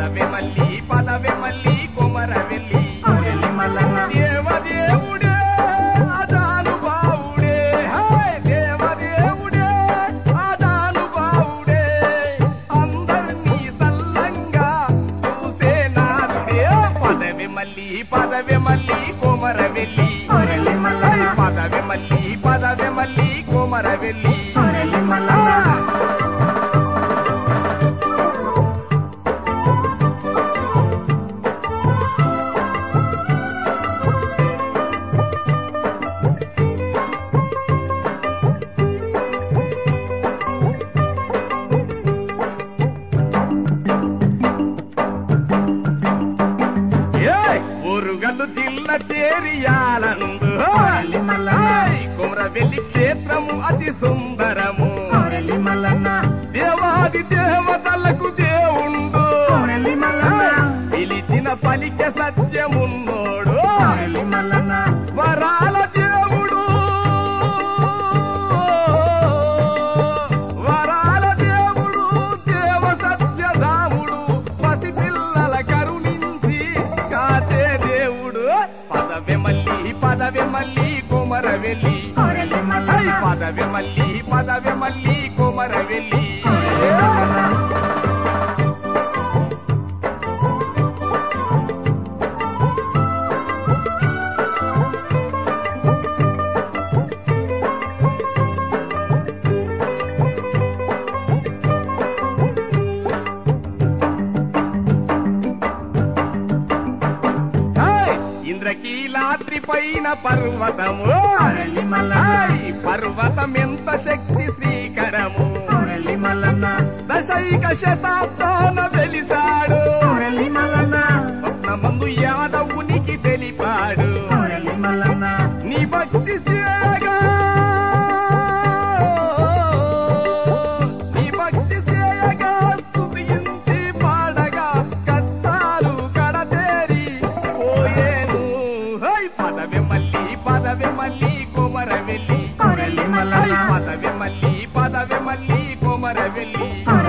పదవే మల్లి కొమరవెల్లి దేవదేవుడే ఆదానుభావుడే దేవదేవుడే ఆదానుభావుడే అందరినీ సల్లంగా చూసే నాదుడే పదవే మల్లి కొమరవెల్లి పదవే మల్లి కొమరవెల్లి ఒరుగల్లు జిల్ల చేరియాలందు కొమరవెల్లి క్షేత్రము అతి సుందరము దేవాది దేవతలకు దేవుండు పిలిచిన పలిక సత్యమున్నోడు వరాల దేవుడు దేవ సత్యధాముడు పసిపిల్లల కరుణించి కాచే దేవుడు పదవే మల్లి కొమరవెల్లి పదవే మల్లి కొమరవెల్లి ఇంద్రకీలాద్రి పైన పర్వతము పర్వతమెంత శక్తి శ్రీకరము దశైక శతాబ్దాన వెలిసాడు స్వప్నమందు యాదవునికి తెలిపాడు నీ భక్తి సేయగా స్తుతించి పాడగా కష్టాలు కడతేరి పోయేను పదవే మల్లి కొమరవెల్లి పదవే మల్లి కొమరవెల్లి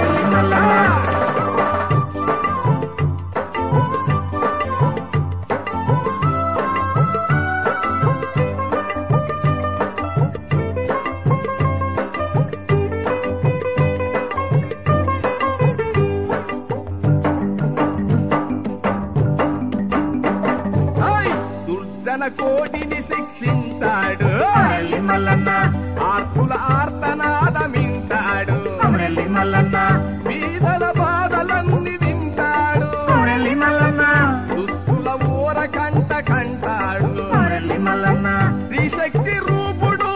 దుర్జన కోటిని శిక్షించాడు ఆర్తుల ఆర్తనాదమింటాడు బీదల బాధలన్నీ వింటాడు దుస్తుల ఊర కంటాడు శ్రీశక్తి రూపుడు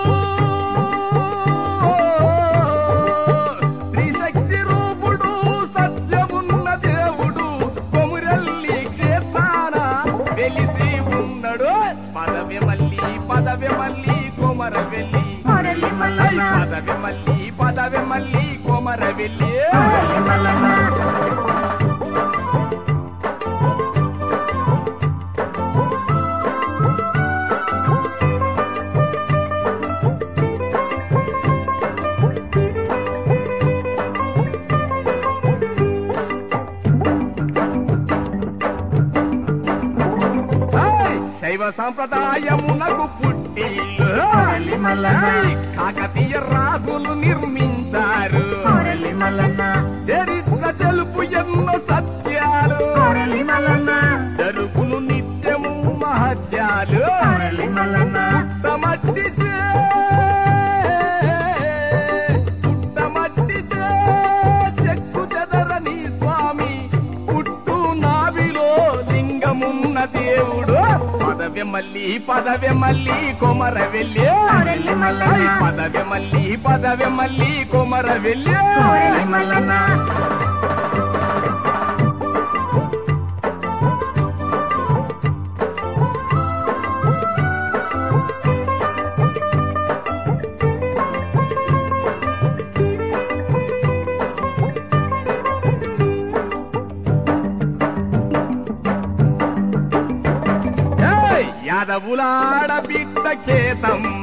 సత్యమున్న దేవుడు కొమురెల్లి క్షేత్రాన వెలిసి ఉన్నాడు పదవే మల్లి కొమరవెల్లి పదవే మల్లి కొమరవెల్లి శైవ సంప్రదాయమునకు పుట్టిల్లు కాకతీయ రాజులు నిర్మించారు చరిత్ర తెలుపు ఎన్నో సత్యాలు జరుగును నిత్యము మహత్యాలు పుట్టమట్టి చెక్కు చెదరని స్వామి పుట్టు నావిలో లింగమున్న దేవుడు పదవే మల్లి కొమరవెల్లి పదవే మల్లి కొమరవెల్లి యాదవులాడ బిడ్డ కేతమ్మ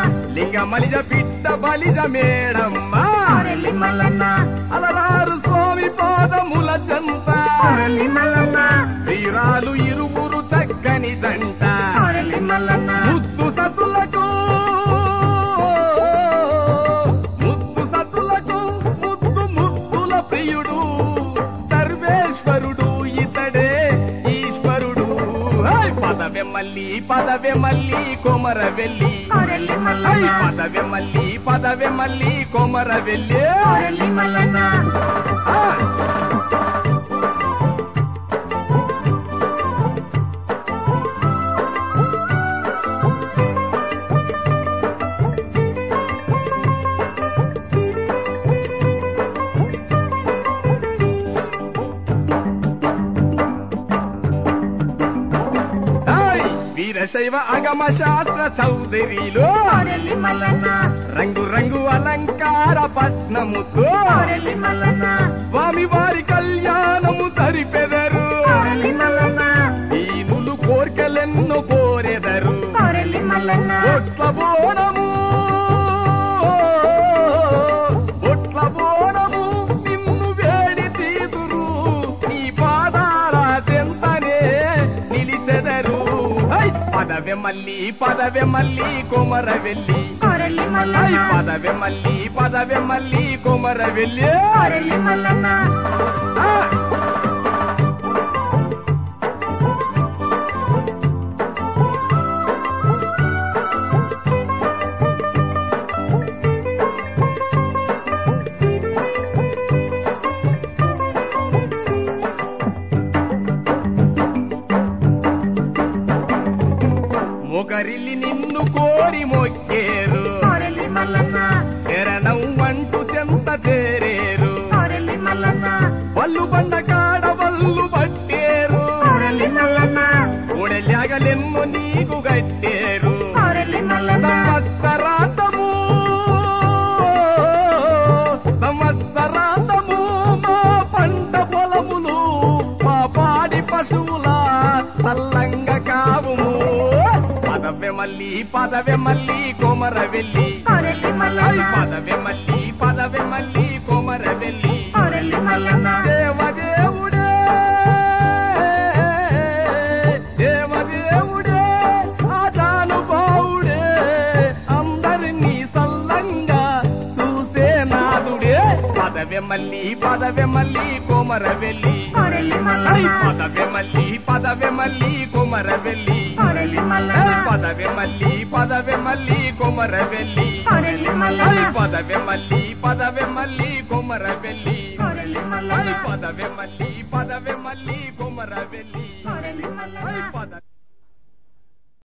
లింగమలిజ బిడ్డ బలిజ మేడమ్మ అలరారు స్వామి స్వామి పాదముల చెంత కొరలి మల్లన్న వీరాలు ఇరువురు చక్కని జంట కొరలి మల్లన్న ముద్దు సతులకు ముద్దుల ప్రియుడు సర్వేశ్వరుడు ఇతడే ఈశ్వరుడు పదవే మల్లి కొమరవెల్లి కొరలి మల్లన్న పదవే మల్లి కొమరవెల్లి కొరలి మల్లన్న వీరశైవ అగమ శాస్త్ర చౌదరిలో కొరలి మల్లన్న రంగు రంగు అలంకార పట్నముతో కొరలి మల్లన్న స్వామి వారి కళ్యాణము జరిపెదరు కొరలి మల్లన్న దీనులు కోర్కెలెన్నో కోరెదరు కొరలి మల్లన్న బొట్ల బోనము నిన్ను వేడి తీదురు నీ పాదాల చెంతనే నిలిచెదరు పదవే మల్లి కొమరవెల్లి కొరలి మల్లన్న పదవే మల్లి కొమరవెల్లి కొరలి మల్లన్న మొగరిల్లి నిన్ను కోరి మొక్కేరు కొరలి మల్లన్న శరణం అంటూ చెంత చేరేరు కొరలి మల్లన్న వల్లు బండ కాడ వల్లు పట్టేరు కొరలి మల్లన్న కూడెలాగలెన్నో నీకు గట్టేరు కొరలి మల్లన్న సంవత్సరాంతము మా పంట పొలములు మా పాడి పశువుల సల్లంగా కావుము పదవే మల్లి కొమరవెల్లి కొరలి మల్లన్న పదవే మల్లి కొమరవెల్లి కొరలి మల్లన్న దేవదేవుడే ఆజానుభావుడే అందరినీ సల్లంగా చూసే నాదుడే పదవే మల్లి కొమరవెల్లి కొరలి మల్లన్న పదవే మల్లి కొమరవెల్లి కొరలి మల్లన్న పదవే మల్లి కొమరవెల్లి కొరలి మల్లన్న పదవే మల్లి కొమరవెల్లి కొరలి మల్లన్న పదవే మల్లి కొమరవెల్లి